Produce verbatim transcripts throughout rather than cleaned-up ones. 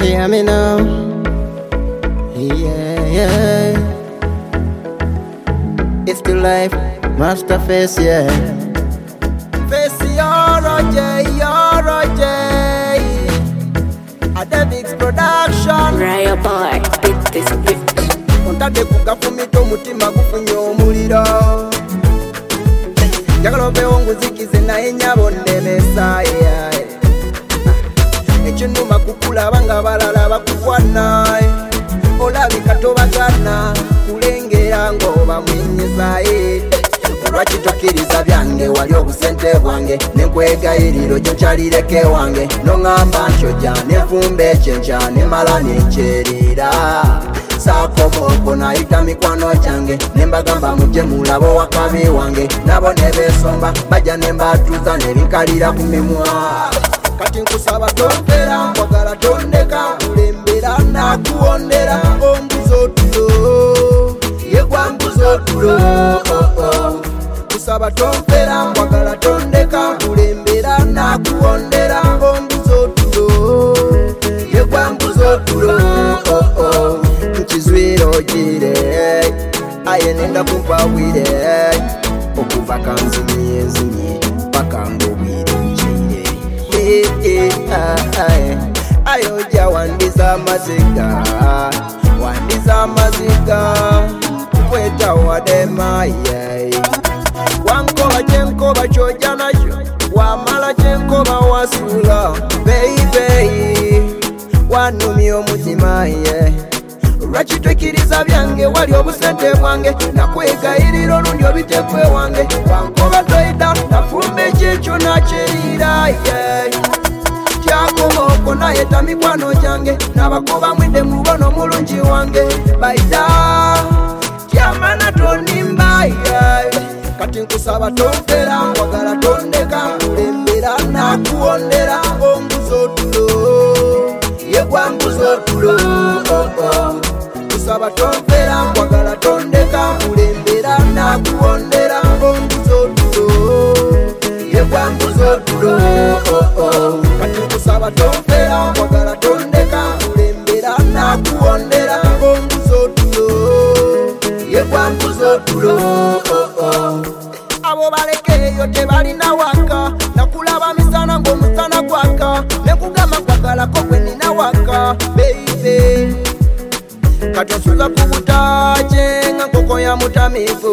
hear me now? Yeah, yeah. It's the life, master face, yeah. Face your J, your J. Adebix production. Raya boy, beat this bitch. Ontade kugafumita omutima gufunye omuliro. Njagala obeewo nguzikize naye nnyabo nnemesa, yeah. Ekinuma kukulaba nga balala bakukwana, olabika tobagana kulengera ng'oba mwenyezaye. Lwaki tokkiriza byange wali obusente bwange nenkwegayiriro gyo kyalireke wange noŋŋamba ntyojja nevumba ekyenkya nemala nekyerera saakomooko nayita mikwano gyange nembagamba mujje mulabo wakabi wange nabo nebesomba bajja nembatuuza nebinkalira ku mimwa kati nkusaba tompeera nkwagala tondeka kulembera nakuwondera ombuza otulo yegwa mbuza otulo oh, oh. Kusaba tompeera nkwagala tondeka kulembera nakuwondera ombuza otulo yegwa mbuza otulo oh, oh. Nkizwira ogire aye nenda kumpawire okuva kanzimye nzimye paka ngobwire nkire eh, eh, ah, ah, aye ojja wandiza amaziga wandiza amaziga kweta wadema yeah. Wankoba kyenkoba kyojja nakyo wamala kyenkoba wasula baby wanumya omutima ye lwaki twekiriza byange wali obusente bwange nakwegayirira olundi obitekwe wange wankoba toyita nafumba ekyekyo nakyerira ye kyakomooko nayeta mikwano gyange nabakoba mwidde mubono mulungi wange baita kyamana tonimba ye kati nkusaba tompeera nkwagala tondeka kulembera nakuwondera ombuza otulo yegwa mbuza otulo oh, oh. Kusaba tompeera nkwagala tondeka kulembera nakuwondera ombuza otulo yegwa mbuza otulo oh, oh. Kati nkusaba tompeera nkwagala tondeka kulembera nakuwondera ombuza otulo yegwa mbuza otulo oh, oh. Abo balekeyo tebalina waka nakulaba misana ng'omusana gwaka nekugamba kwagalako gwe nina waka baby kati osuza ku butaje nga nkoko ya mutamivu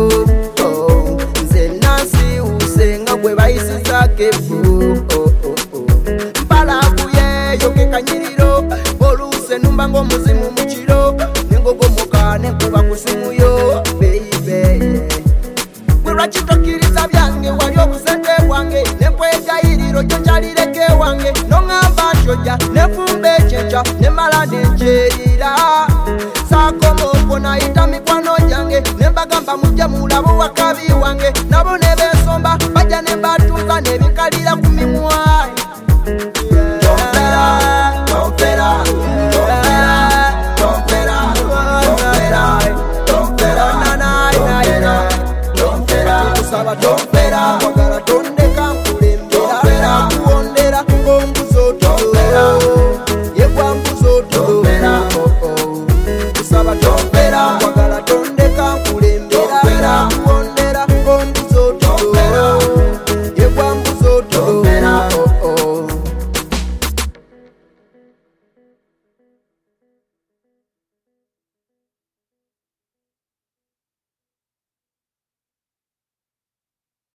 oh, nze nansiwuse nga gwe bayisizako evu oh, oh, oh. mpalaguyeyo kekanyiriro oluuse numba ng'omuzimu mu kiro nengogomoka nenkuba kusumuyo baby lwaki tokkiriza byange wali obusente bwange nenkwegayiriro gyo kyalireke wange noŋŋamba ntyojja nevumba ekyenkya